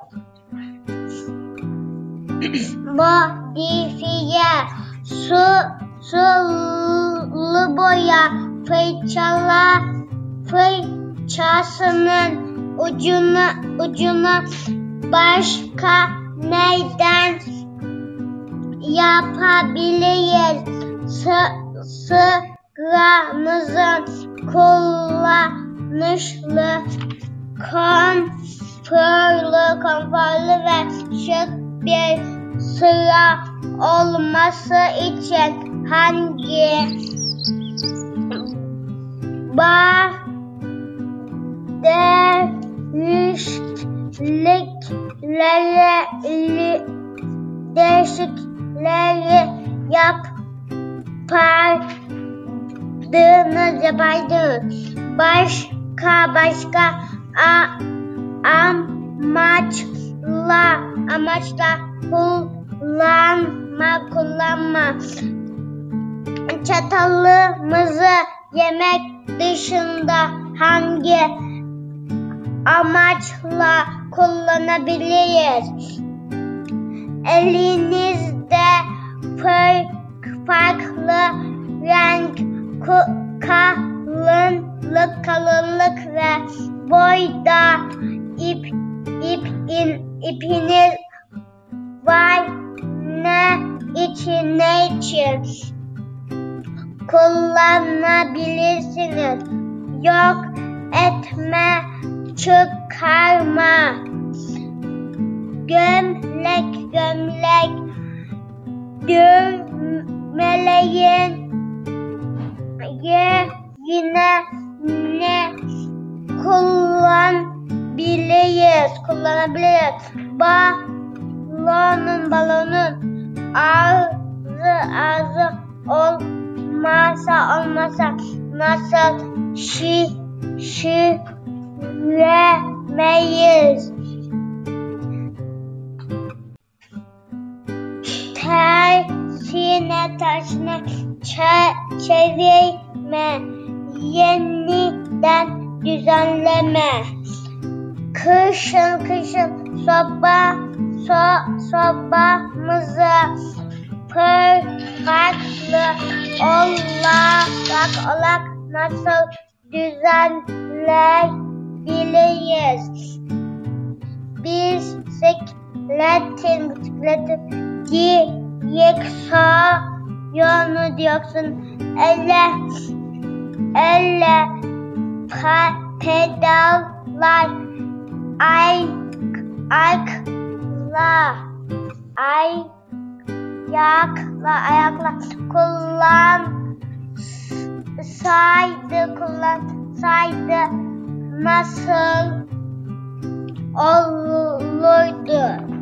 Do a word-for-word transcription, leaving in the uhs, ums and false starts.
Modifiye, su, sulu boya, fırçala, fırçasının ucuna, ucuna başka neyden yapabiliriz? S sıramızın kullanışlı, konforlu, konforlu ve şık bir sıra olması için hangi değişiklikleri değişiklikleri yapardınız yapardınız başka başka a, amaçla amaçla kullanma kullanma çatalımızı yemek dışında hangi amaçla kullanabiliriz? Elinizde farklı renk, kalınlık, kalınlık ve boyda ip, ip in, ipiniz var. Ne için, ne için kullanabilirsiniz? Yok etme, çıkarma. Gömlek, gömlek, düğmeleyin yerine ne kullanabiliriz? Kullanabiliriz. Balonun, balonun ağzı, ağzı olmasa, olmasa nasıl şişiremeyiz? Tersine, tersine çevirme, yeniden düzenleme. Kışın, kışın soba, so, sobamızı farklı olarak, olarak nasıl düzenleyebiliriz? Bisikletin, bisikletin direksiyonu diyorsun. Elle, elle pedallar, ay, ayakla, ayakla, ayakla kullan saydı, kullansaydı nasıl olurdu?